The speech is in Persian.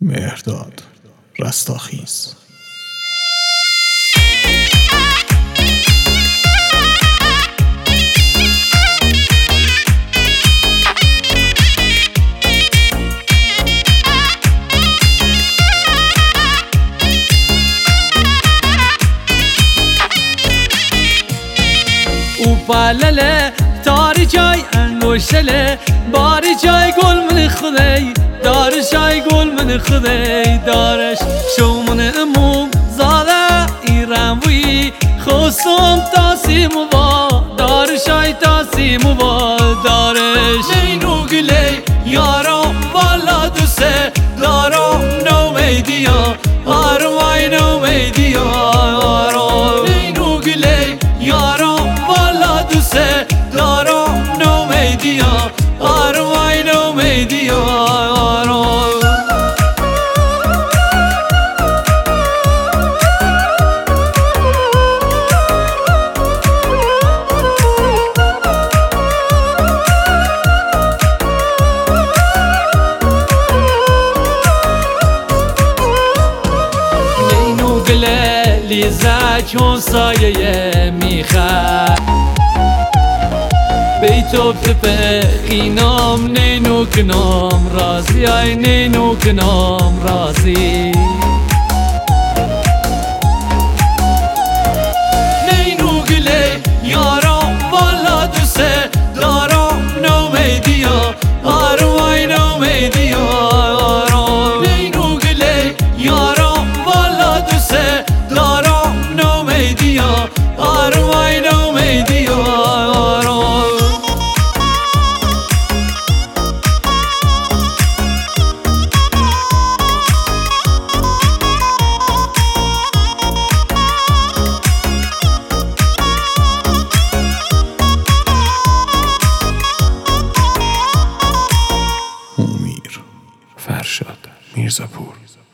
مهرداد رستاخیز. او پلله تاری جای انگوشله باری جای گل من خدای دارش ای گل من خدای دارش شومن اموم زاده ایران وی خواستم تاسیم و دارش ای تاسیم و دارش نینو گله یارم والا دوسته دارم نومیدیا آروای نومیدیا آرام نینو گله یارم والا دوسته دارم نومیدیا آروای نومیدیا آرام نینو گله لیزه چون سایه میخواد بیتو بپخینم نینو کنم رازی ای نینو کنم رازی نینو گله یارم والا دوسته دارم نومیدیا آروای نومیدیا آرام نینو گله یارم والا دوسته دارم نومیدیا آروای نومیدیا آرام امیر فرشاد میرزاپور.